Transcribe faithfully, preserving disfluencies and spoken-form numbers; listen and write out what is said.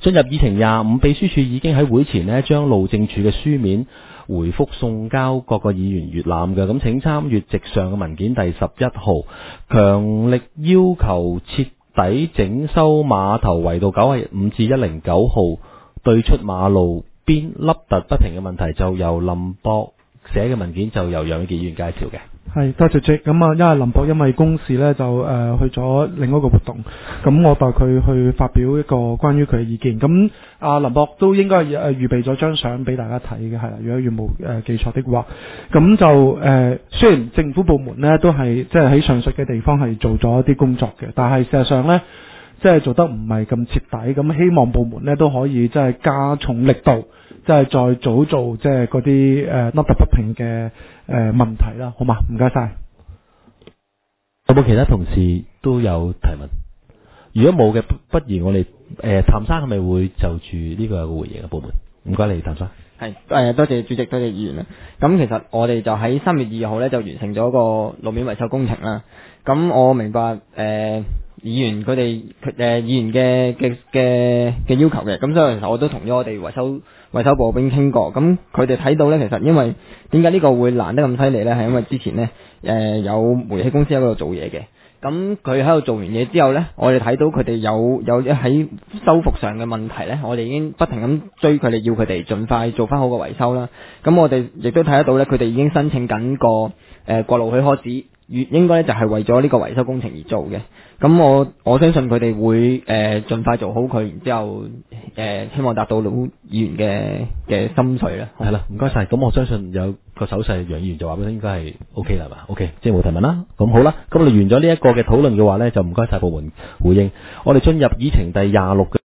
進入議程廿五，秘書處已經喺會前呢將路政署嘅書面回覆送交各個議員閲覽嘅，咁請參閱直上嘅文件第十一號，強力要求徹底整修碼頭圍道九十五至一零九號對出馬路邊凹凸不平嘅問題，就由林博寫嘅文件，就由楊永杰議員介紹嘅。 係，多謝 Jack。咁啊，因為林博因為公事呢，就誒、呃、去咗另一個活動，咁我代佢去發表一個關於佢嘅意見。咁啊，林博都應該誒預備咗張相俾大家睇嘅，係啦。如果如冇誒記錯的話，咁就誒、呃、雖然政府部門呢都係即係喺上述嘅地方係做咗一啲工作嘅，但係事實上呢，即係做得唔係咁徹底。咁希望部門呢都可以即係加重力度，即係再早做即係嗰啲誒凹凸不平嘅誒問題啦，好嘛？唔該晒。 有冇其他同事都有提問？如果冇嘅，不如我哋誒譚生係咪會就住呢個有個回應嘅部門？唔該你，譚生。 係誒，多謝主席，多謝議員啦。咁其實我哋就喺三月二號咧就完成咗個路面維修工程啦。咁我明白誒、呃、議員佢哋誒議員嘅嘅嘅嘅要求嘅，咁所以其實我都同咗我哋維修維修部兵傾過。咁佢哋睇到咧，其實因為點解呢個會難得咁犀利咧？係因為之前咧誒、呃、有煤氣公司喺嗰度做嘢嘅。咁佢喺度做完嘢之後呢，我哋睇到佢哋有有喺修復上嘅問題呢，我哋已經不停咁追佢哋，要佢哋盡快做翻好個維修啦。咁我哋亦都睇得到呢，佢哋已經申請緊個誒過路許可紙，應該呢就係為咗呢個維修工程而做嘅。咁我我相信佢哋會誒盡快做好佢，然之後誒希望達到老議員嘅嘅心水啦。 係啦，唔該晒。咁我相信有個手勢，楊議員就話俾你應該係 O K 啦嘛 ，O K， 即係冇提問啦。咁好啦，咁我哋完咗呢一個嘅討論嘅話呢，就唔該晒部門回應。我哋進入議程第廿六嘅。